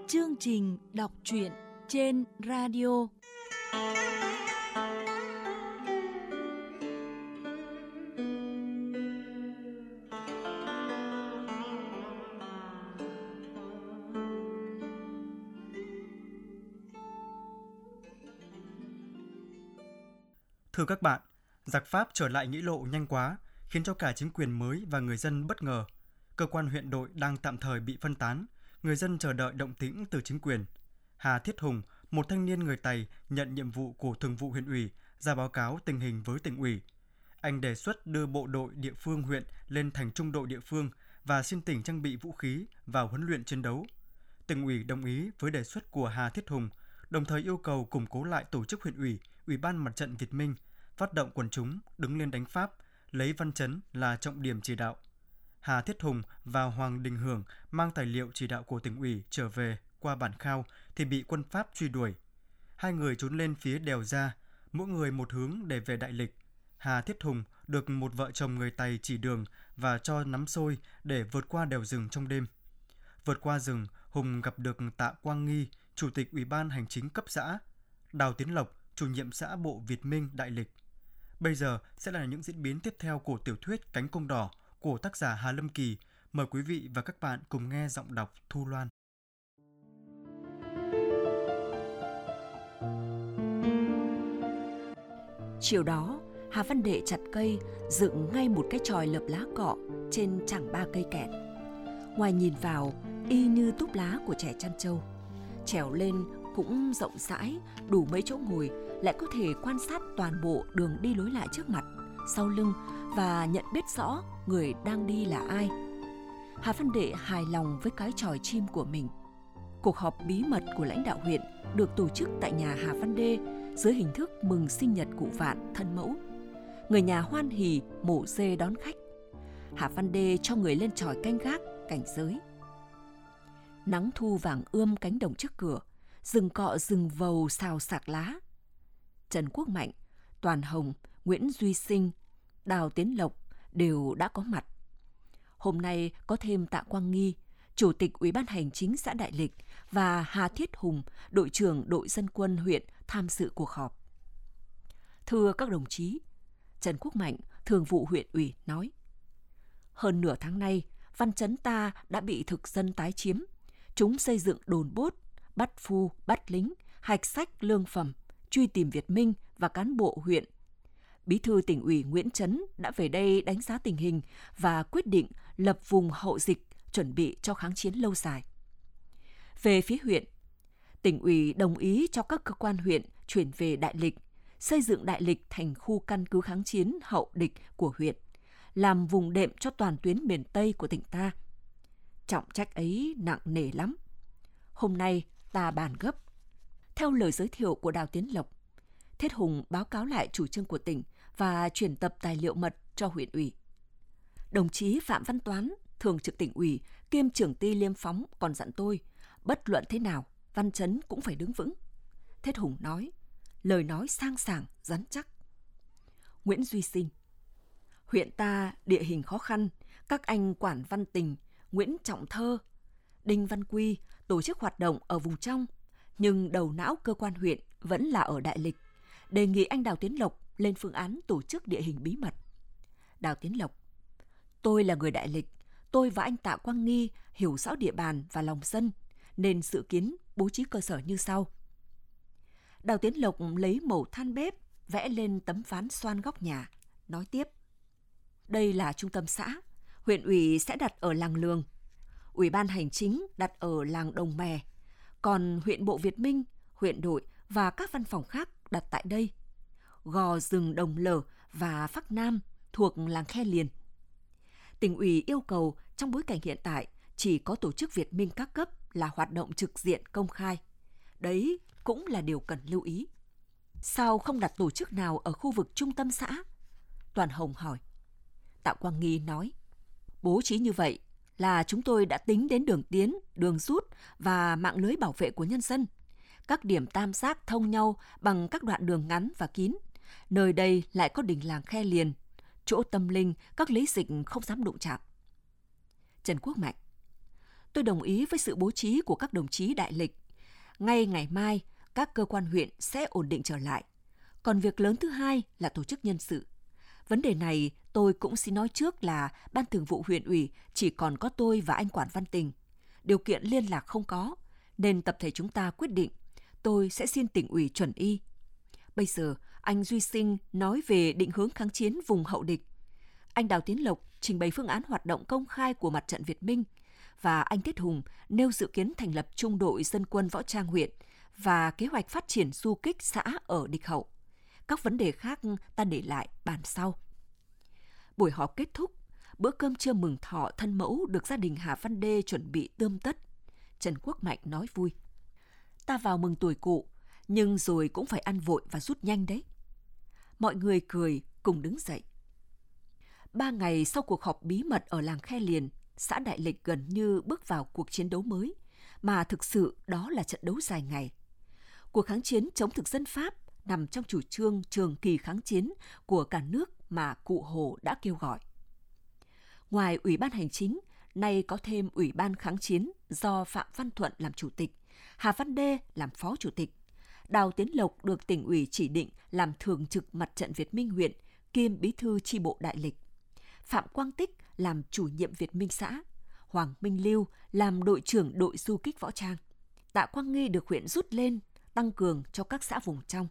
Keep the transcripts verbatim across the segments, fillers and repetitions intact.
chương trình đọc truyện trên radio. Thưa các bạn, giặc Pháp trở lại Nghĩa Lộ nhanh quá, khiến cho cả chính quyền mới và người dân bất ngờ. Cơ quan huyện đội đang tạm thời bị phân tán, người dân chờ đợi động tĩnh từ chính quyền. Hà Thiết Hùng, một thanh niên người Tày nhận nhiệm vụ của thường vụ huyện ủy, ra báo cáo tình hình với tỉnh ủy. Anh đề xuất đưa bộ đội địa phương huyện lên thành trung đội địa phương và xin tỉnh trang bị vũ khí vào huấn luyện chiến đấu. Tỉnh ủy đồng ý với đề xuất của Hà Thiết Hùng, đồng thời yêu cầu củng cố lại tổ chức huyện ủy, Ủy ban Mặt trận Việt Minh, phát động quần chúng đứng lên đánh Pháp, lấy Văn Chấn là trọng điểm chỉ đạo. Hà Thiết Hùng và Hoàng Đình Hưởng mang tài liệu chỉ đạo của tỉnh ủy trở về qua bản Khao thì bị quân Pháp truy đuổi. Hai người trốn lên phía đèo Ra, mỗi người một hướng để về Đại Lịch. Hà Thiết Hùng được một vợ chồng người Tày chỉ đường và cho nắm xôi để vượt qua đèo rừng trong đêm. Vượt qua rừng, Hùng gặp được Tạ Quang Nghi, Chủ tịch Ủy ban Hành chính cấp xã, Đào Tiến Lộc, Chủ nhiệm xã Bộ Việt Minh Đại Lịch. Bây giờ sẽ là những diễn biến tiếp theo của tiểu thuyết Cánh Công Đỏ của tác giả Hà Lâm Kỳ. Mời quý vị và các bạn cùng nghe giọng đọc Thu Loan. Chiều đó, Hà Văn Đệ chặt cây, dựng ngay một cái chòi lợp lá cọ trên chẳng ba cây kẹt. Ngoài nhìn vào, y như túp lá của trẻ chăn trâu. Trèo lên cũng rộng rãi, đủ mấy chỗ ngồi, lại có thể quan sát toàn bộ đường đi lối lại trước mặt, sau lưng và nhận biết rõ người đang đi là ai. Hà Văn Đệ hài lòng với cái chòi chim của mình. Cuộc họp bí mật của lãnh đạo huyện được tổ chức tại nhà Hà Văn Đê dưới hình thức mừng sinh nhật cụ Vạn thân mẫu. Người nhà hoan hỉ mổ dê đón khách. Hà Văn Đê cho người lên chòi canh gác, cảnh giới. Nắng thu vàng ươm cánh đồng trước cửa, rừng cọ rừng vầu xào xạc lá. Trần Quốc Mạnh, Toàn Hồng, Nguyễn Duy Sinh, Đào Tiến Lộc đều đã có mặt. Hôm nay có thêm Tạ Quang Nghi, Chủ tịch Ủy ban Hành chính xã Đại Lịch và Hà Thiết Hùng, đội trưởng đội dân quân huyện tham dự cuộc họp. Thưa các đồng chí, Trần Quốc Mạnh, thường vụ huyện ủy nói: hơn nửa tháng nay, Văn Chấn ta đã bị thực dân tái chiếm. Chúng xây dựng đồn bốt, bắt phu, bắt lính, hạch sách lương phẩm, truy tìm Việt Minh và cán bộ huyện. Bí thư tỉnh ủy Nguyễn Chấn đã về đây đánh giá tình hình và quyết định lập vùng hậu dịch chuẩn bị cho kháng chiến lâu dài. Về phía huyện, tỉnh ủy đồng ý cho các cơ quan huyện chuyển về Đại Lịch, xây dựng Đại Lịch thành khu căn cứ kháng chiến hậu địch của huyện, làm vùng đệm cho toàn tuyến miền Tây của tỉnh ta. Trọng trách ấy nặng nề lắm. Hôm nay ta bàn gấp. Theo lời giới thiệu của Đào Tiến Lộc, Thiết Hùng báo cáo lại chủ trương của tỉnh và chuyển tập tài liệu mật cho huyện ủy. Đồng chí Phạm Văn Toán, thường trực tỉnh ủy, kiêm trưởng ty Liêm Phóng còn dặn tôi, bất luận thế nào, Văn Chấn cũng phải đứng vững. Thiết Hùng nói, lời nói sang sảng, rắn chắc. Nguyễn Duy Sinh: huyện ta địa hình khó khăn, các anh Quản Văn Tình, Nguyễn Trọng Thơ, Đinh Văn Quy tổ chức hoạt động ở vùng trong, nhưng đầu não cơ quan huyện vẫn là ở Đại Lịch. Đề nghị anh Đào Tiến Lộc lên phương án tổ chức địa hình bí mật. Đào Tiến Lộc: tôi là người Đại Lịch, tôi và anh Tạ Quang Nghi hiểu rõ địa bàn và lòng dân, nên dự kiến bố trí cơ sở như sau. Đào Tiến Lộc lấy mẩu than bếp, vẽ lên tấm ván xoan góc nhà, nói tiếp: đây là trung tâm xã, huyện ủy sẽ đặt ở làng Lường, Ủy ban Hành chính đặt ở làng Đồng Mè, còn huyện Bộ Việt Minh, huyện đội và các văn phòng khác đặt tại đây. Gò rừng Đồng Lở và Phắc Nam thuộc làng Khe Liền. Tỉnh ủy yêu cầu trong bối cảnh hiện tại chỉ có tổ chức Việt Minh các cấp là hoạt động trực diện công khai. Đấy cũng là điều cần lưu ý. Sao không đặt tổ chức nào ở khu vực trung tâm xã? Toàn Hồng hỏi. Tạ Quang Nghi nói, bố trí như vậy là chúng tôi đã tính đến đường tiến, đường rút và mạng lưới bảo vệ của nhân dân. Các điểm tam giác thông nhau bằng các đoạn đường ngắn và kín. Nơi đây lại có đình làng Khe Liền, chỗ tâm linh các lý dịch không dám đụng chạm. Trần Quốc Mạnh: Tôi đồng ý với sự bố trí của các đồng chí đại lịch. Ngay ngày mai, các cơ quan huyện sẽ ổn định trở lại. Còn việc lớn thứ hai là tổ chức nhân sự. Vấn đề này tôi cũng xin nói trước là Ban Thường vụ huyện ủy chỉ còn có tôi và anh Quản Văn Tình. Điều kiện liên lạc không có, nên tập thể chúng ta quyết định tôi sẽ xin tỉnh ủy chuẩn y. Bây giờ, anh Duy Sinh nói về định hướng kháng chiến vùng hậu địch. Anh Đào Tiến Lộc trình bày phương án hoạt động công khai của Mặt trận Việt Minh và anh Tiết Hùng nêu dự kiến thành lập trung đội dân quân võ trang huyện và kế hoạch phát triển du kích xã ở địch hậu. Các vấn đề khác ta để lại bàn sau. Buổi họp kết thúc, bữa cơm trưa mừng thọ thân mẫu được gia đình Hà Văn Đê chuẩn bị tươm tất. Trần Quốc Mạnh nói vui: "Ta vào mừng tuổi cụ, nhưng rồi cũng phải ăn vội và rút nhanh đấy." Mọi người cười cùng đứng dậy. Ba ngày sau cuộc họp bí mật ở làng Khe Liền, xã Đại Lịch gần như bước vào cuộc chiến đấu mới, mà thực sự đó là trận đấu dài ngày. Cuộc kháng chiến chống thực dân Pháp nằm trong chủ trương trường kỳ kháng chiến của cả nước mà cụ Hồ đã kêu gọi. Ngoài Ủy ban Hành chính, nay có thêm Ủy ban Kháng chiến do Phạm Văn Thuận làm chủ tịch, Hà Văn Đê làm phó chủ tịch. Đào Tiến Lộc được tỉnh ủy chỉ định làm thường trực Mặt trận Việt Minh huyện, kiêm bí thư chi bộ Đại Lịch. Phạm Quang Tích làm chủ nhiệm Việt Minh xã, Hoàng Minh Lưu làm đội trưởng đội du kích võ trang. Tạ Quang Nghi được huyện rút lên, tăng cường cho các xã vùng trong.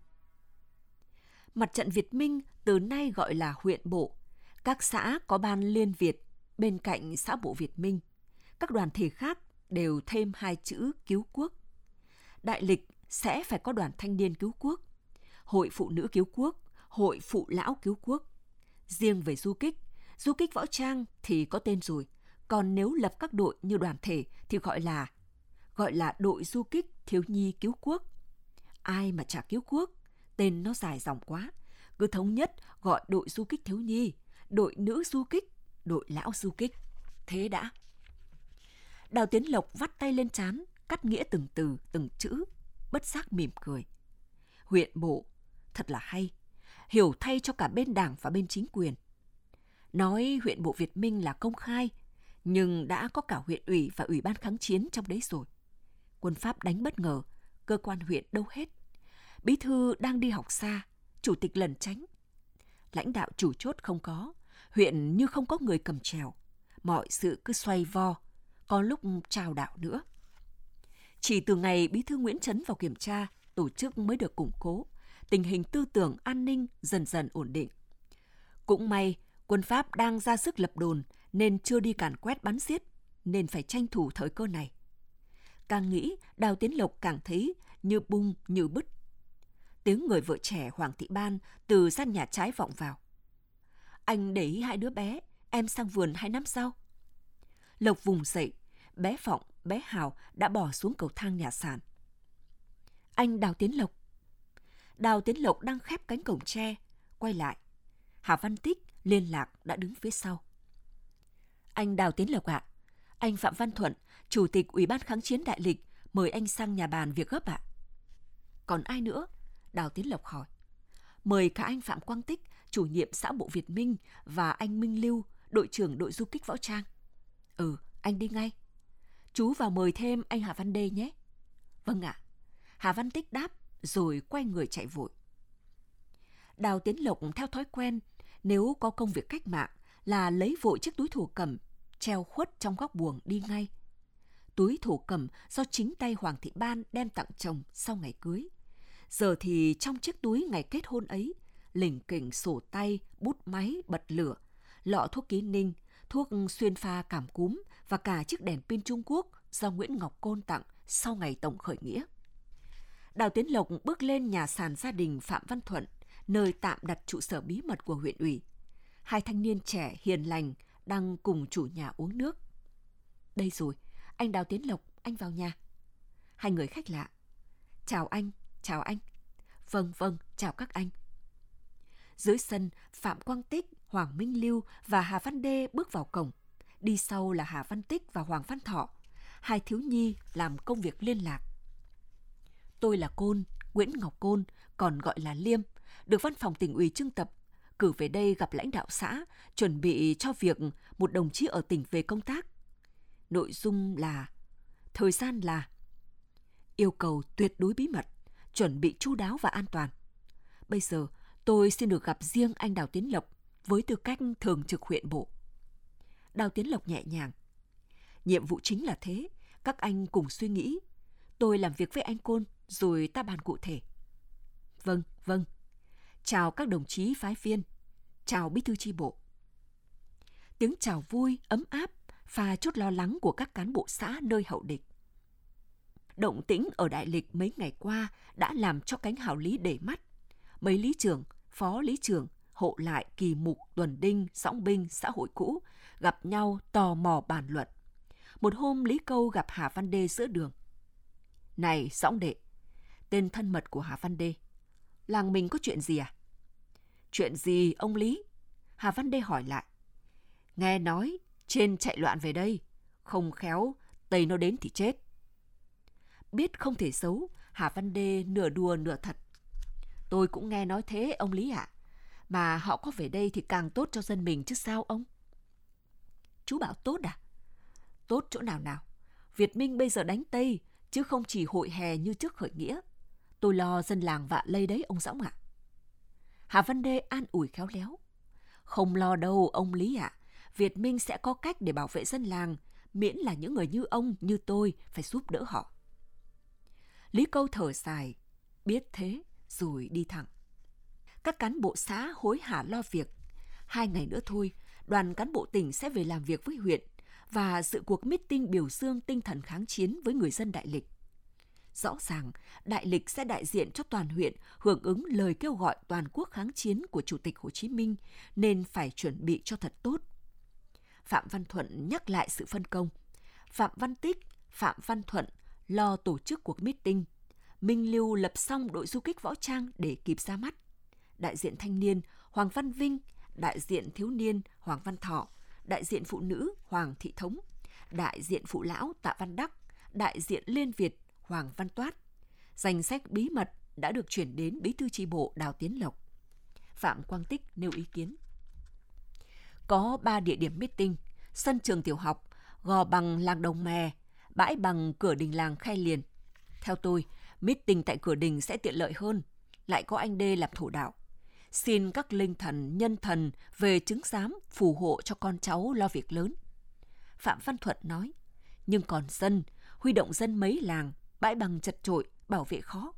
Mặt trận Việt Minh từ nay gọi là huyện bộ. Các xã có ban liên Việt bên cạnh xã bộ Việt Minh. Các đoàn thể khác đều thêm hai chữ cứu quốc. Đại Lịch sẽ phải có đoàn thanh niên cứu quốc, hội phụ nữ cứu quốc, hội phụ lão cứu quốc. Riêng về du kích, du kích võ trang thì có tên rồi, còn nếu lập các đội như đoàn thể thì gọi là gọi là đội du kích thiếu nhi cứu quốc. Ai mà chả cứu quốc, tên nó dài dòng quá, cứ thống nhất gọi đội du kích thiếu nhi, đội nữ du kích, đội lão du kích. Thế đã. Đào Tiến Lộc vắt tay lên trán, cắt nghĩa từng từ, từng chữ, bất giác mỉm cười. Huyện bộ, thật là hay, hiểu thay cho cả bên đảng và bên chính quyền. Nói huyện bộ Việt Minh là công khai, nhưng đã có cả huyện ủy và ủy ban kháng chiến trong đấy rồi. Quân Pháp đánh bất ngờ, cơ quan huyện đâu hết. Bí thư đang đi học xa, chủ tịch lẩn tránh. Lãnh đạo chủ chốt không có, huyện như không có người cầm trèo. Mọi sự cứ xoay vo, có lúc trao đảo nữa. Chỉ từ ngày bí thư Nguyễn Trấn vào kiểm tra, tổ chức mới được củng cố, tình hình tư tưởng an ninh dần dần ổn định. Cũng may, quân Pháp đang ra sức lập đồn nên chưa đi càn quét bắn giết, nên phải tranh thủ thời cơ này. Càng nghĩ, Đào Tiến Lộc càng thấy như bung như bứt. Tiếng người vợ trẻ Hoàng Thị Ban từ gian nhà trái vọng vào. Anh để ý hai đứa bé, em sang vườn hai năm sau. Lộc vùng dậy, bé Phọng, bé Hào đã bỏ xuống cầu thang nhà sàn. Anh Đào Tiến Lộc. Đào Tiến Lộc đang khép cánh cổng tre, quay lại. Hà Văn Tích liên lạc đã đứng phía sau. Anh Đào Tiến Lộc ạ, anh Phạm Văn Thuận, chủ tịch Ủy ban Kháng chiến Đại Lịch, mời anh sang nhà bàn việc gấp ạ. Còn ai nữa? Đào Tiến Lộc hỏi. Mời cả anh Phạm Quang Tích, chủ nhiệm xã bộ Việt Minh, và anh Minh Lưu, đội trưởng đội du kích võ trang. Ừ, anh đi ngay. Chú vào mời thêm anh Hà Văn Đê nhé. Vâng ạ. Hà Văn Tích đáp rồi quay người chạy vội. Đào Tiến Lộc theo thói quen, nếu có công việc cách mạng là lấy vội chiếc túi thổ cẩm, treo khuất trong góc buồng đi ngay. Túi thổ cẩm do chính tay Hoàng Thị Ban đem tặng chồng sau ngày cưới. Giờ thì trong chiếc túi ngày kết hôn ấy, lỉnh kỉnh sổ tay, bút máy, bật lửa, lọ thuốc ký ninh, thuốc xuyên pha cảm cúm và cả chiếc đèn pin Trung Quốc do Nguyễn Ngọc Côn tặng sau ngày tổng khởi nghĩa. Đào Tiến Lộc bước lên nhà sàn gia đình Phạm Văn Thuận, nơi tạm đặt trụ sở bí mật của huyện ủy. Hai thanh niên trẻ hiền lành đang cùng chủ nhà uống nước. Đây rồi, anh Đào Tiến Lộc, anh vào nhà. Hai người khách lạ. Chào anh, chào anh. Vâng, vâng, chào các anh. Dưới sân, Phạm Quang Tích, Hoàng Minh Lưu và Hà Văn Đê bước vào cổng. Đi sau là Hà Văn Tích và Hoàng Văn Thọ, hai thiếu nhi làm công việc liên lạc. Tôi là Côn, Nguyễn Ngọc Côn, còn gọi là Liêm, được văn phòng tỉnh ủy trưng tập, cử về đây gặp lãnh đạo xã, chuẩn bị cho việc một đồng chí ở tỉnh về công tác. Nội dung là, thời gian là, yêu cầu tuyệt đối bí mật, chuẩn bị chu đáo và an toàn. Bây giờ tôi xin được gặp riêng anh Đào Tiến Lộc với tư cách thường trực huyện bộ. Đào Tiến Lộc nhẹ nhàng. Nhiệm vụ chính là thế, các anh cùng suy nghĩ. Tôi làm việc với anh Côn rồi ta bàn cụ thể. Vâng, vâng. Chào các đồng chí phái viên. Chào bí thư chi bộ. Tiếng chào vui, ấm áp, pha chút lo lắng của các cán bộ xã nơi hậu địch. Động tĩnh ở Đại Lịch mấy ngày qua đã làm cho cánh hào lý để mắt. Mấy lý trưởng, phó lý trưởng, hộ lại, kỳ mục, tuần đinh, sõng binh, xã hội cũ gặp nhau tò mò bàn luận. Một hôm Lý Câu gặp Hà Văn Đê giữa đường. Này sõng đệ, tên thân mật của Hà Văn Đê, làng mình có chuyện gì à? Chuyện gì ông Lý? Hà Văn Đê hỏi lại. Nghe nói trên chạy loạn về đây, không khéo Tây nó đến thì chết. Biết không thể giấu, Hà Văn Đê nửa đùa nửa thật. Tôi cũng nghe nói thế ông Lý ạ. À. Mà họ có về đây thì càng tốt cho dân mình chứ sao ông? Chú bảo tốt à? Tốt chỗ nào nào? Việt Minh bây giờ đánh Tây, chứ không chỉ hội hè như trước khởi nghĩa. Tôi lo dân làng vạ lây đấy ông Dõng ạ. À. Hà Văn Đê an ủi khéo léo. Không lo đâu ông Lý ạ. À. Việt Minh sẽ có cách để bảo vệ dân làng, miễn là những người như ông, như tôi phải giúp đỡ họ. Lý Câu thở dài, biết thế rồi đi thẳng. Các cán bộ xã hối hả lo việc. Hai ngày nữa thôi, đoàn cán bộ tỉnh sẽ về làm việc với huyện và dự cuộc meeting biểu dương tinh thần kháng chiến với người dân Đại Lịch. Rõ ràng, Đại Lịch sẽ đại diện cho toàn huyện hưởng ứng lời kêu gọi toàn quốc kháng chiến của Chủ tịch Hồ Chí Minh, nên phải chuẩn bị cho thật tốt. Phạm Văn Thuận nhắc lại sự phân công. Phạm Văn Tích, Phạm Văn Thuận lo tổ chức cuộc meeting. Minh Lưu lập xong đội du kích võ trang để kịp ra mắt. Đại diện thanh niên Hoàng Văn Vinh, đại diện thiếu niên Hoàng Văn Thọ, đại diện phụ nữ Hoàng Thị Thống, đại diện phụ lão Tạ Văn Đắc, đại diện Liên Việt Hoàng Văn Toát. Danh sách bí mật đã được chuyển đến bí thư chi bộ Đào Tiến Lộc. Phạm Quang Tích nêu ý kiến. Có ba địa điểm meeting: sân trường tiểu học, gò bằng làng Đồng Mè, bãi bằng cửa đình làng Khe Liền. Theo tôi, meeting tại cửa đình sẽ tiện lợi hơn, lại có anh Đê làm thổ đạo. Xin các linh thần, nhân thần về chứng giám phù hộ cho con cháu lo việc lớn. Phạm Văn Thuận nói, nhưng còn dân, huy động dân mấy làng, bãi bằng chật chội, bảo vệ khó.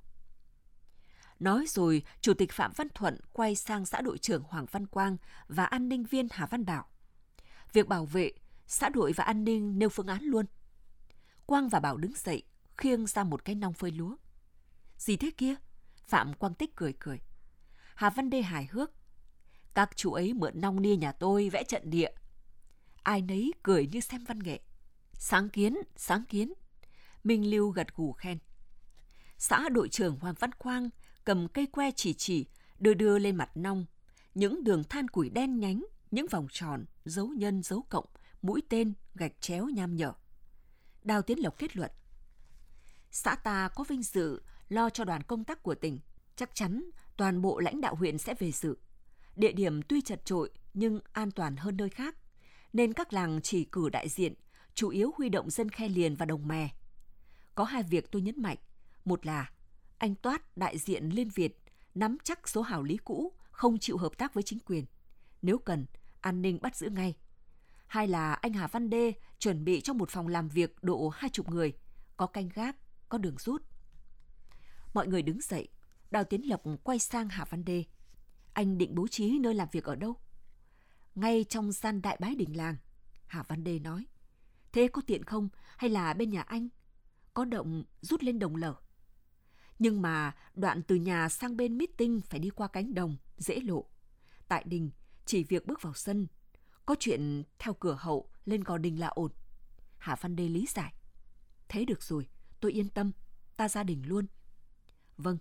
Nói rồi, Chủ tịch Phạm Văn Thuận quay sang xã đội trưởng Hoàng Văn Quang và an ninh viên Hà Văn Bảo. Việc bảo vệ, xã đội và an ninh nêu phương án luôn. Quang và Bảo đứng dậy, khiêng ra một cái nong phơi lúa. Gì thế kia? Phạm Quang Tích cười cười. Hà Văn Đê hài hước. Các chú ấy mượn nong nia nhà tôi vẽ trận địa. Ai nấy cười như xem văn nghệ. Sáng kiến, sáng kiến. Minh Lưu gật gù khen. Xã đội trưởng Hoàng Văn Quang cầm cây que chỉ chỉ, đưa đưa lên mặt nong. Những đường than củi đen nhánh, những vòng tròn, dấu nhân, dấu cộng, mũi tên, gạch chéo nham nhở. Đào Tiến Lộc kết luận. Xã ta có vinh dự lo cho đoàn công tác của tỉnh. Chắc chắn toàn bộ lãnh đạo huyện sẽ về dự. Địa điểm tuy chật chội nhưng an toàn hơn nơi khác, nên các làng chỉ cử đại diện, chủ yếu huy động dân Khe Liền và Đồng Mè. Có hai việc tôi nhấn mạnh. Một là anh Toát, đại diện Liên Việt, nắm chắc số hào lý cũ, không chịu hợp tác với chính quyền. Nếu cần, an ninh bắt giữ ngay. Hai là anh Hà Văn Đê chuẩn bị cho một phòng làm việc độ hai chục người, có canh gác, có đường rút. Mọi người đứng dậy, Đào Tiến Lộc quay sang Hà Văn Đê. Anh định bố trí nơi làm việc ở đâu? Ngay trong gian đại bái đình làng, Hà Văn Đê nói. Thế có tiện không, hay là bên nhà anh? Có động rút lên đồng lở. Nhưng mà đoạn từ nhà sang bên meeting phải đi qua cánh đồng, dễ lộ. Tại đình, chỉ việc bước vào sân. Có chuyện theo cửa hậu lên gò đình là ổn. Hà Văn Đê lý giải. Thế được rồi, tôi yên tâm, ta ra đình luôn. Vâng.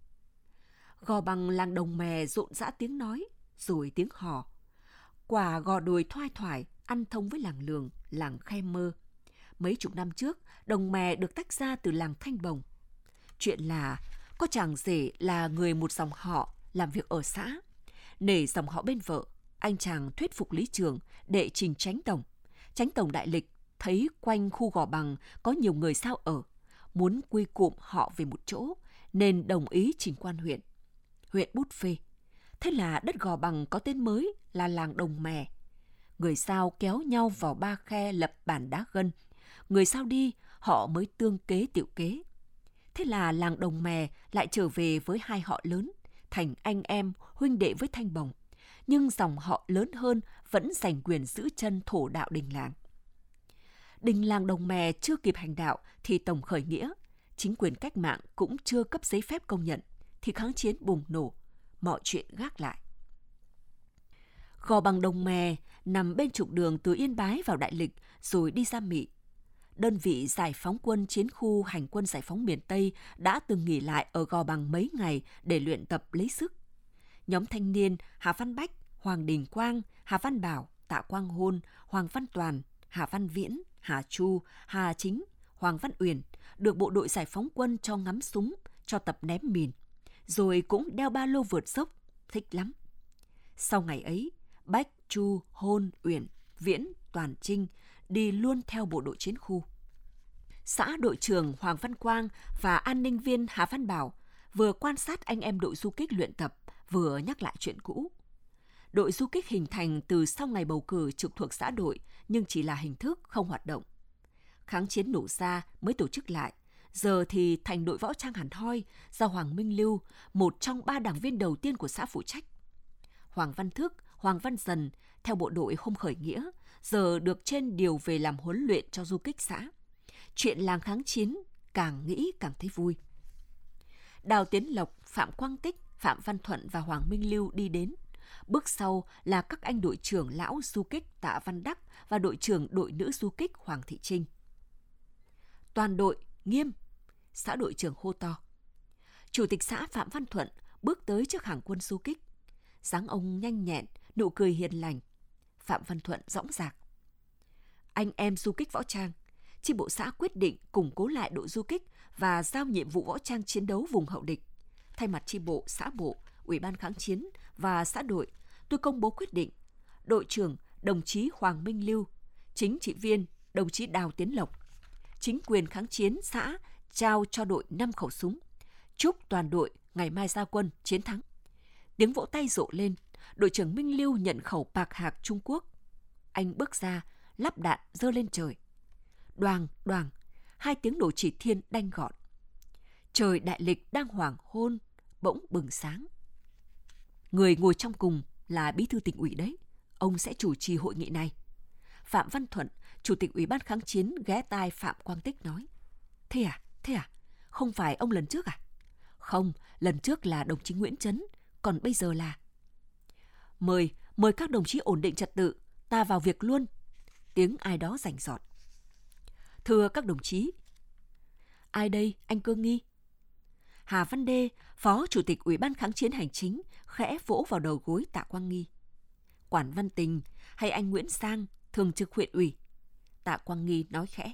Gò bằng làng Đồng Mè rộn rã tiếng nói, rồi tiếng hò. Quả gò đồi thoai thoải, ăn thông với làng Lường, làng Khe Mơ. Mấy chục năm trước, Đồng Mè được tách ra từ làng Thanh Bồng. Chuyện là có chàng rể là người một dòng họ làm việc ở xã. Nể dòng họ bên vợ, anh chàng thuyết phục lý trường để trình chánh tổng. Chánh tổng Đại Lịch thấy quanh khu Gò Bằng có nhiều người Dao ở, muốn quy cụm họ về một chỗ, nên đồng ý trình quan huyện. Huyện bút phê. Thế là đất Gò Bằng có tên mới là làng Đồng Mè. Người Dao kéo nhau vào Ba Khe lập bản Đá Gân. Người Dao đi, họ mới tương kế tiểu kế. Thế là làng Đồng Mè lại trở về với hai họ lớn, thành anh em, huynh đệ với Thanh Bồng. Nhưng dòng họ lớn hơn vẫn giành quyền giữ chân thổ đạo đình làng. Đình làng Đồng Mè chưa kịp hành đạo thì tổng khởi nghĩa, chính quyền cách mạng cũng chưa cấp giấy phép công nhận, thì kháng chiến bùng nổ, mọi chuyện gác lại. Gò Bằng Đồng Mè nằm bên trục đường từ Yên Bái vào Đại Lịch rồi đi ra Mị. Đơn vị giải phóng quân chiến khu hành quân giải phóng miền Tây đã từng nghỉ lại ở Gò Bằng mấy ngày để luyện tập lấy sức. Nhóm thanh niên Hà Văn Bách, Hoàng Đình Quang, Hà Văn Bảo, Tạ Quang Hôn, Hoàng Văn Toàn, Hà Văn Viễn, Hà Chu, Hà Chính, Hoàng Văn Uyển được bộ đội giải phóng quân cho ngắm súng, cho tập ném mìn, rồi cũng đeo ba lô vượt dốc, thích lắm. Sau ngày ấy, Bách, Chu, Hôn, Uyển, Viễn, Toàn, Trinh đi luôn theo bộ đội chiến khu. Xã đội trưởng Hoàng Văn Quang và an ninh viên Hà Văn Bảo vừa quan sát anh em đội du kích luyện tập, vừa nhắc lại chuyện cũ. Đội du kích hình thành từ sau ngày bầu cử trực thuộc xã đội, nhưng chỉ là hình thức, không hoạt động. Kháng chiến nổ ra mới tổ chức lại, giờ thì thành đội võ trang hẳn hoi do Hoàng Minh Lưu, một trong ba đảng viên đầu tiên của xã phụ trách. Hoàng Văn Thức, Hoàng Văn Dần theo bộ đội hôm khởi nghĩa, giờ được trên điều về làm huấn luyện cho du kích xã. Chuyện làng kháng chiến càng nghĩ càng thấy vui. Đào Tiến Lộc, Phạm Quang Tích, Phạm Văn Thuận và Hoàng Minh Lưu đi đến. Bước sau là các anh đội trưởng lão du kích Tạ Văn Đắc và đội trưởng đội nữ du kích Hoàng Thị Trinh. Toàn đội nghiêm, xã đội trưởng hô to. Chủ tịch xã Phạm Văn Thuận bước tới trước hàng quân du kích. Dáng ông nhanh nhẹn, nụ cười hiền lành. Phạm Văn Thuận dõng dạc. Anh em du kích võ trang, chi bộ xã quyết định củng cố lại đội du kích và giao nhiệm vụ võ trang chiến đấu vùng hậu địch. Thay mặt chi bộ, xã bộ, Ủy ban kháng chiến và xã đội, tôi công bố quyết định. Đội trưởng đồng chí Hoàng Minh Lưu, chính trị viên đồng chí Đào Tiến Lộc, chính quyền kháng chiến xã trao cho đội năm khẩu súng. Chúc toàn đội ngày mai ra quân chiến thắng. Tiếng vỗ tay rộ lên, đội trưởng Minh Lưu nhận khẩu bạc hạc Trung Quốc. Anh bước ra, lắp đạn giơ lên trời. Đoàng, đoàng, hai tiếng nổ chỉ thiên đanh gọn. Trời Đại Lịch đang hoàng hôn, bỗng bừng sáng. Người ngồi trong cùng là bí thư tỉnh ủy đấy, ông sẽ chủ trì hội nghị này. Phạm Văn Thuận, chủ tịch Ủy ban kháng chiến ghé tai Phạm Quang Tích nói. Thế à, thế à, không phải ông lần trước à? Không, lần trước là đồng chí Nguyễn Chấn, còn bây giờ là... Mời, mời các đồng chí ổn định trật tự, ta vào việc luôn. Tiếng ai đó rành rọt. Thưa các đồng chí. Ai đây, anh Cương Nghi? Hà Văn Đê, Phó Chủ tịch Ủy ban kháng chiến hành chính, khẽ vỗ vào đầu gối Tạ Quang Nghi. Quản Văn Tình hay anh Nguyễn Sang, thường trực huyện ủy? Tạ Quang Nghi nói khẽ.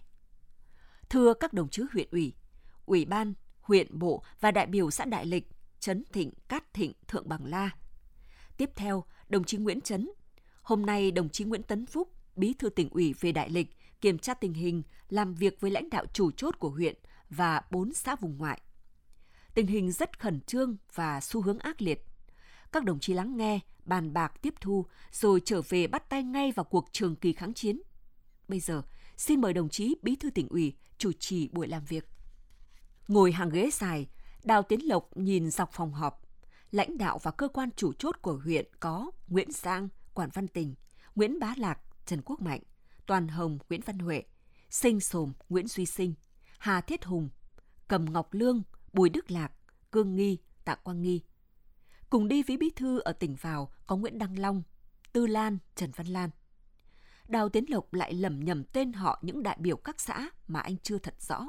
Thưa các đồng chí huyện ủy, ủy ban, huyện bộ và đại biểu xã Đại Lịch, Trấn Thịnh, Cát Thịnh, Thượng Bằng La. Tiếp theo, đồng chí Nguyễn Chấn. Hôm nay đồng chí Nguyễn Tấn Phúc, bí thư tỉnh ủy về Đại Lịch, kiểm tra tình hình, làm việc với lãnh đạo chủ chốt của huyện và bốn xã vùng ngoại. Tình hình rất khẩn trương và xu hướng ác liệt. Các đồng chí lắng nghe, bàn bạc tiếp thu, rồi trở về bắt tay ngay vào cuộc trường kỳ kháng chiến. Bây giờ, xin mời đồng chí bí thư tỉnh ủy chủ trì buổi làm việc. Ngồi hàng ghế dài, Đào Tiến Lộc nhìn dọc phòng họp. Lãnh đạo và cơ quan chủ chốt của huyện có Nguyễn Giang, Quản Văn Tình, Nguyễn Bá Lạc, Trần Quốc Mạnh, Toàn Hồng, Nguyễn Văn Huệ, Sinh Sồm, Nguyễn Duy Sinh, Hà Thiết Hùng, Cầm Ngọc Lương, Bùi Đức Lạc, Cương Nghi, Tạ Quang Nghi. Cùng đi với bí thư ở tỉnh vào có Nguyễn Đăng Long, Tư Lan, Trần Văn Lan. Đào Tiến Lộc lại lẩm nhẩm tên họ những đại biểu các xã mà anh chưa thật rõ.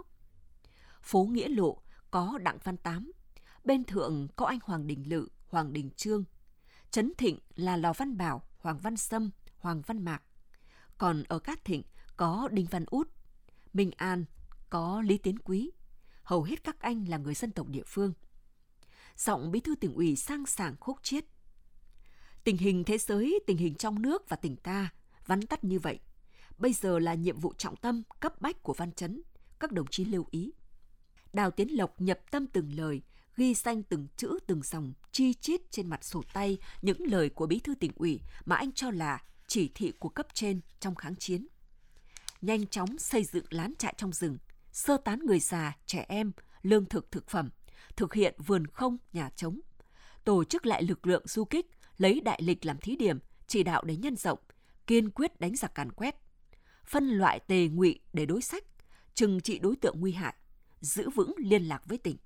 Phố Nghĩa Lộ có Đặng Văn Tám, bên thượng có anh Hoàng Đình Lự, Hoàng Đình Trương. Trấn Thịnh là Lò Văn Bảo, Hoàng Văn Sâm, Hoàng Văn Mạc. Còn ở Cát Thịnh có Đinh Văn Út, Minh An có Lý Tiến Quý. Hầu hết các anh là người dân tộc địa phương. Giọng bí thư tỉnh ủy sang sảng khúc chiết. Tình hình thế giới, tình hình trong nước và tỉnh ta, vắn tắt như vậy. bây giờ là nhiệm vụ trọng tâm, cấp bách của Văn Chấn, các đồng chí lưu ý. Đào Tiến Lộc nhập tâm từng lời, ghi danh từng chữ từng dòng, chi chít trên mặt sổ tay những lời của bí thư tỉnh ủy mà anh cho là chỉ thị của cấp trên trong kháng chiến. Nhanh chóng xây dựng lán trại trong rừng, sơ tán người già, trẻ em, lương thực thực phẩm, thực hiện vườn không, nhà trống, tổ chức lại lực lượng du kích, lấy Đại Lịch làm thí điểm, chỉ đạo để nhân rộng, kiên quyết đánh giặc càn quét, phân loại tề ngụy để đối sách, trừng trị đối tượng nguy hại, giữ vững liên lạc với tỉnh.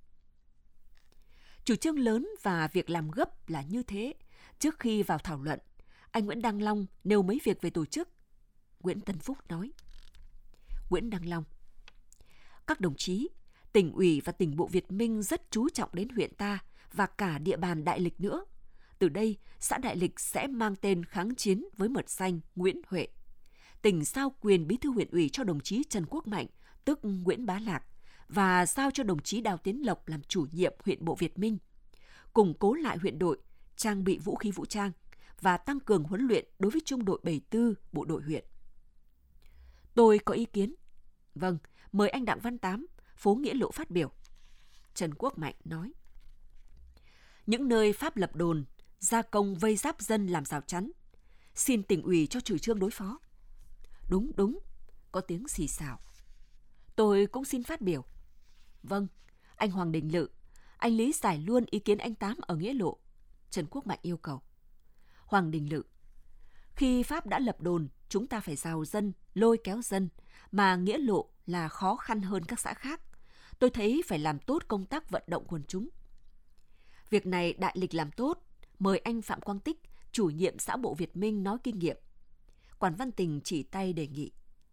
Chủ trương lớn và việc làm gấp là như thế. Trước khi vào thảo luận, anh Nguyễn Đăng Long nêu mấy việc về tổ chức. Nguyễn Tân Phúc nói: Nguyễn Đăng Long: Các đồng chí, tỉnh ủy và tỉnh bộ Việt Minh rất chú trọng đến huyện ta và cả địa bàn Đại Lịch nữa. Từ đây, xã Đại Lịch sẽ mang tên kháng chiến với mật danh Nguyễn Huệ. Tỉnh giao quyền bí thư huyện ủy cho đồng chí Trần Quốc Mạnh, tức Nguyễn Bá Lạc, và giao cho đồng chí Đào Tiến Lộc làm chủ nhiệm huyện bộ Việt Minh, củng cố lại huyện đội, trang bị vũ khí vũ trang và tăng cường huấn luyện đối với trung đội bảy mươi tư bộ đội huyện. Tôi có ý kiến. Vâng, mời anh Đặng Văn Tám, phố Nghĩa Lộ phát biểu. Trần Quốc Mạnh nói: Những nơi Pháp lập đồn, gia công vây giáp dân làm rào chắn, xin tỉnh ủy cho chủ trương đối phó. Đúng, đúng, có tiếng xì xào. Tôi cũng xin phát biểu. Vâng, anh Hoàng Đình Lự, anh lý giải luôn ý kiến anh Tám ở Nghĩa Lộ. Trần Quốc Mạnh yêu cầu. Hoàng Đình Lự: Khi Pháp đã lập đồn, chúng ta phải rào dân, lôi kéo dân, mà Nghĩa Lộ là khó khăn hơn các xã khác. Tôi thấy phải làm tốt công tác vận động quần chúng. Việc này Đại Lịch làm tốt, mời anh Phạm Quang Tích, chủ nhiệm xã bộ Việt Minh nói kinh nghiệm. Quản Văn Tình chỉ tay đề nghị.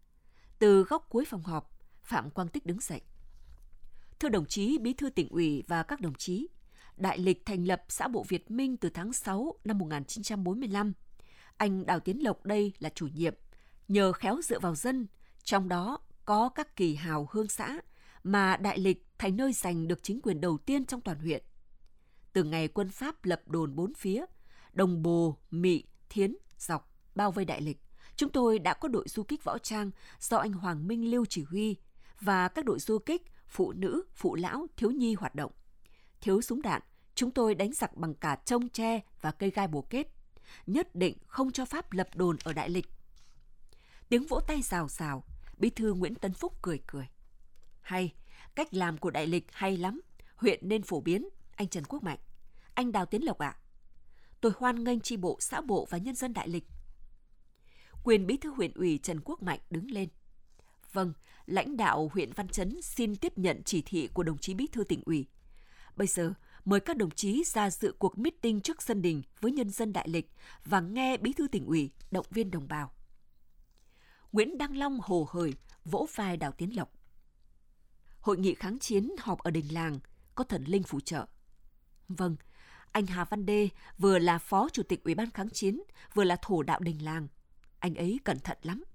Từ góc cuối phòng họp, Phạm Quang Tích đứng dậy. Thưa đồng chí bí thư tỉnh ủy và các đồng chí, Đại Lịch thành lập xã bộ Việt Minh từ tháng sáu năm một nghìn chín trăm bốn mươi lăm. Anh Đào Tiến Lộc đây là chủ nhiệm, nhờ khéo dựa vào dân, trong đó có các kỳ hào hương xã, mà Đại Lịch thành nơi giành được chính quyền đầu tiên trong toàn huyện. Từ ngày quân Pháp lập đồn bốn phía, Đồng Bồ, Mị, Thiến, Dọc, bao vây Đại Lịch, chúng tôi đã có đội du kích võ trang do anh Hoàng Minh Lưu chỉ huy và các đội du kích phụ nữ, phụ lão, thiếu nhi hoạt động. Thiếu súng đạn, chúng tôi đánh giặc bằng cả trông tre và cây gai bồ kết, nhất định không cho Pháp lập đồn ở Đại Lịch. Tiếng vỗ tay rào rào, bí thư Nguyễn Tân Phúc cười cười. Hay, cách làm của Đại Lịch hay lắm, huyện nên phổ biến. Anh Trần Quốc Mạnh: Anh Đào Tiến Lộc ạ, à? Tôi hoan nghênh chi bộ, xã bộ và nhân dân Đại Lịch. Quyền bí thư huyện ủy Trần Quốc Mạnh đứng lên. Vâng, lãnh đạo huyện Văn Chấn xin tiếp nhận chỉ thị của đồng chí bí thư tỉnh ủy. Bây giờ, mời các đồng chí ra dự cuộc meeting trước sân đình với nhân dân Đại Lịch và nghe bí thư tỉnh ủy động viên đồng bào. Nguyễn Đăng Long hồ hởi vỗ vai Đào Tiến Lộc. Hội nghị kháng chiến họp ở đình làng, có thần linh phù trợ. Vâng, anh Hà Văn Đê vừa là phó chủ tịch Ủy ban kháng chiến, vừa là thổ đạo đình làng. Anh ấy cẩn thận lắm.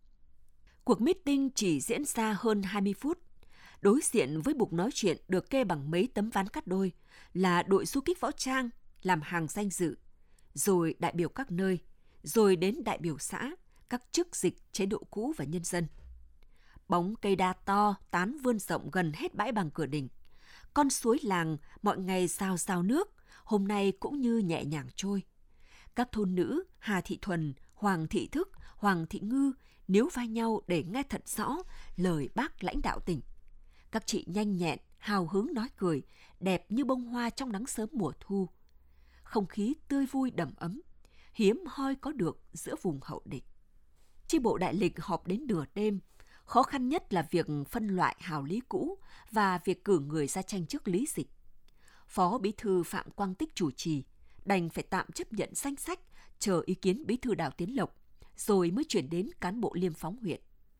Cuộc meeting chỉ diễn ra hơn hai mươi phút. Đối diện với bục nói chuyện được kê bằng mấy tấm ván cắt đôi là đội du kích võ trang làm hàng danh dự, rồi đại biểu các nơi, rồi đến đại biểu xã, các chức dịch chế độ cũ và nhân dân. Bóng cây đa to tán vươn rộng gần hết bãi bằng cửa đình. Con suối làng mọi ngày rào rào nước, hôm nay cũng như nhẹ nhàng trôi. Các thôn nữ Hà Thị Thuần, Hoàng Thị Thức, Hoàng Thị Ngư níu vai nhau để nghe thật rõ lời bác lãnh đạo tỉnh. Các chị nhanh nhẹn, hào hứng nói cười, đẹp như bông hoa trong nắng sớm mùa thu. Không khí tươi vui đầm ấm, hiếm hoi có được giữa vùng hậu địch. Chi bộ Đại Lịch họp đến nửa đêm. Khó khăn nhất là việc phân loại hào lý cũ và việc cử người ra tranh chức lý dịch. Phó bí thư Phạm Quang Tích chủ trì, đành phải tạm chấp nhận danh sách, chờ ý kiến bí thư Đào Tiến Lộc, rồi mới chuyển đến cán bộ liêm phóng huyện.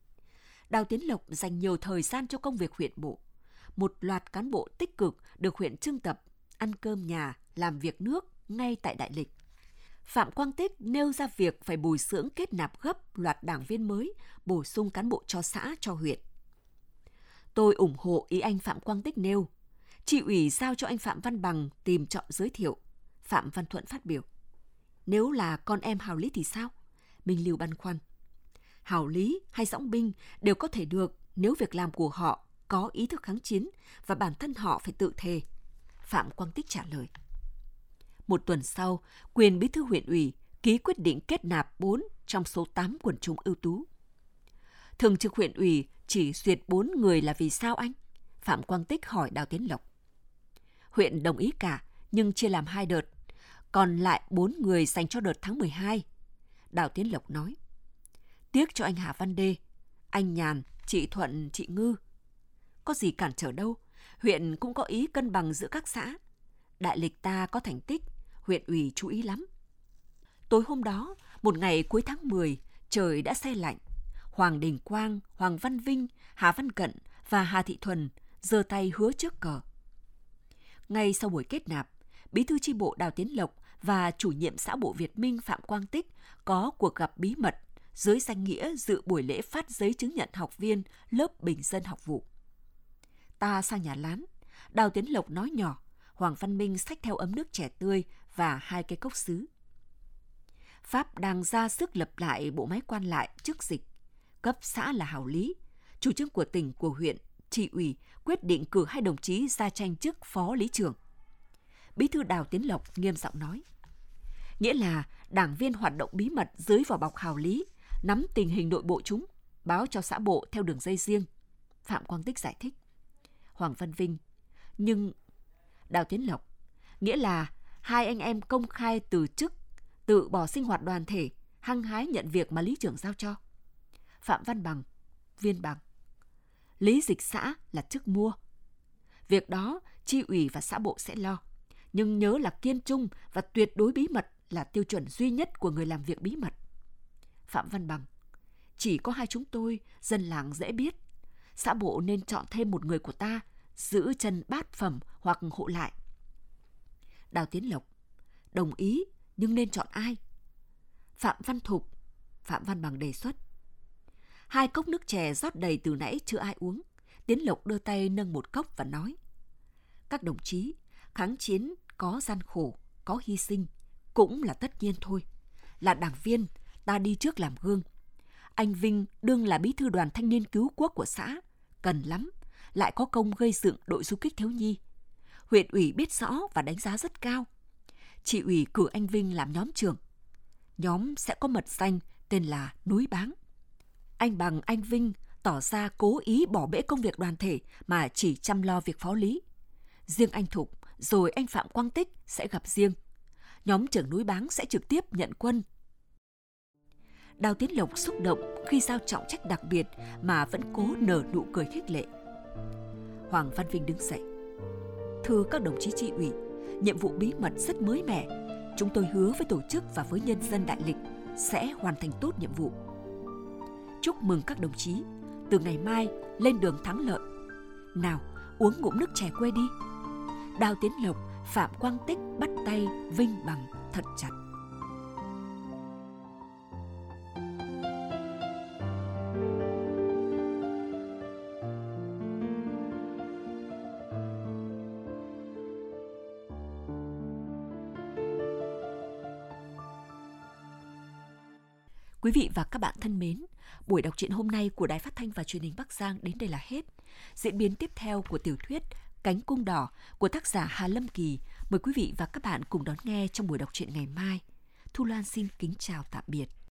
Đào Tiến Lộc dành nhiều thời gian cho công việc huyện bộ. Một loạt cán bộ tích cực được huyện trưng tập, ăn cơm nhà, làm việc nước ngay tại Đại Lịch. Phạm Quang Tích nêu ra việc phải bồi dưỡng kết nạp gấp loạt đảng viên mới, bổ sung cán bộ cho xã, cho huyện. Tôi ủng hộ ý anh Phạm Quang Tích nêu. Chị ủy giao cho anh Phạm Văn Bằng tìm chọn giới thiệu. Phạm Văn Thuận phát biểu. Nếu là con em hào lý thì sao? Minh Lưu băn khoăn. hào lý hay dõng binh đều có thể được nếu việc làm của họ có ý thức kháng chiến và bản thân họ phải tự thề. Phạm Quang Tích trả lời. Một tuần sau, quyền bí thư huyện ủy ký quyết định kết nạp bốn trong số tám quần chúng ưu tú. Thường trực huyện ủy chỉ duyệt bốn người là vì sao anh? Phạm Quang Tích hỏi Đào Tiến Lộc. Huyện đồng ý cả, nhưng chia làm hai đợt, còn lại bốn người dành cho đợt tháng mười hai. Đào Tiến Lộc nói. Tiếc cho anh Hà Văn Đê, anh Nhàn, chị Thuận, chị Ngư. Có gì cản trở đâu, huyện cũng có ý cân bằng giữa các xã. Đại lịch ta có thành tích, huyện ủy chú ý lắm. Tối hôm đó, một ngày cuối tháng mười, trời đã se lạnh. Hoàng Đình Quang, Hoàng Văn Vinh, Hà Văn Cận và Hà Thị Thuần giơ tay hứa trước cờ. Ngay sau buổi kết nạp, bí thư chi bộ Đào Tiến Lộc và chủ nhiệm xã bộ Việt Minh Phạm Quang Tích có cuộc gặp bí mật dưới danh nghĩa dự buổi lễ phát giấy chứng nhận học viên lớp bình dân học vụ. Ta sang nhà Lán, Đào Tiến Lộc nói nhỏ, Hoàng Văn Minh xách theo ấm nước chè tươi và hai cái cốc sứ. Pháp đang ra sức lập lại bộ máy quan lại trước dịch. Cấp xã là hào lý. Chủ trương của tỉnh, của huyện, trị ủy quyết định cử hai đồng chí ra tranh chức phó lý trưởng. Bí thư Đào Tiến Lộc nghiêm giọng nói. Nghĩa là đảng viên hoạt động bí mật dưới vỏ bọc hào lý, nắm tình hình nội bộ chúng, báo cho xã bộ theo đường dây riêng. Phạm Quang Tích giải thích. Hoàng Văn Vinh. Nhưng... Đào Tiến Lộc. Nghĩa là hai anh em công khai từ chức, tự bỏ sinh hoạt đoàn thể, hăng hái nhận việc mà lý trưởng giao cho. Phạm Văn Bằng. Viên Bằng. Lý dịch xã là chức mua. Việc đó chi ủy và xã bộ sẽ lo. Nhưng nhớ là kiên trung và tuyệt đối bí mật là tiêu chuẩn duy nhất của người làm việc bí mật. Phạm Văn Bằng. Chỉ có hai chúng tôi, dân làng dễ biết. Xã bộ nên chọn thêm một người của ta, giữ chân bát phẩm hoặc hộ lại. Đào Tiến Lộc. Đồng ý, nhưng nên chọn ai? Phạm Văn Thục. Phạm Văn Bằng đề xuất. Hai cốc nước chè rót đầy từ nãy chưa ai uống. Tiến Lộc đưa tay nâng một cốc và nói. Các đồng chí, kháng chiến có gian khổ, có hy sinh, cũng là tất nhiên thôi. Là đảng viên, ta đi trước làm gương. Anh Vinh đương là bí thư đoàn thanh niên cứu quốc của xã, cần lắm, lại có công gây dựng đội du kích thiếu nhi. Huyện ủy biết rõ và đánh giá rất cao. Chị ủy cử anh Vinh làm nhóm trưởng. Nhóm sẽ có mật danh tên là Núi Báng. Anh Bằng, anh Vinh tỏ ra cố ý bỏ bễ công việc đoàn thể mà chỉ chăm lo việc phó lý. Riêng anh Thục, rồi anh Phạm Quang Tích sẽ gặp riêng. Nhóm trưởng Núi Báng sẽ trực tiếp nhận quân. Đào Tiến Lộc xúc động khi giao trọng trách đặc biệt mà vẫn cố nở nụ cười khích lệ. Hoàng Văn Vinh đứng dậy. Thưa các đồng chí chi ủy, nhiệm vụ bí mật rất mới mẻ. Chúng tôi hứa với tổ chức và với nhân dân Đại Lịch sẽ hoàn thành tốt nhiệm vụ. Chúc mừng các đồng chí, từ ngày mai lên đường thắng lợi. Nào, uống ngụm nước chè quê đi. Đào Tiến Lộc, Phạm Quang Tích bắt tay Vinh Bằng thật chặt. Quý vị và các bạn thân mến, buổi đọc truyện hôm nay của Đài Phát thanh và Truyền hình Bắc Giang đến đây là hết. Diễn biến tiếp theo của tiểu thuyết Cánh cung đỏ của tác giả Hà Lâm Kỳ mời quý vị và các bạn cùng đón nghe trong buổi đọc truyện ngày mai. Thu Loan xin kính chào tạm biệt.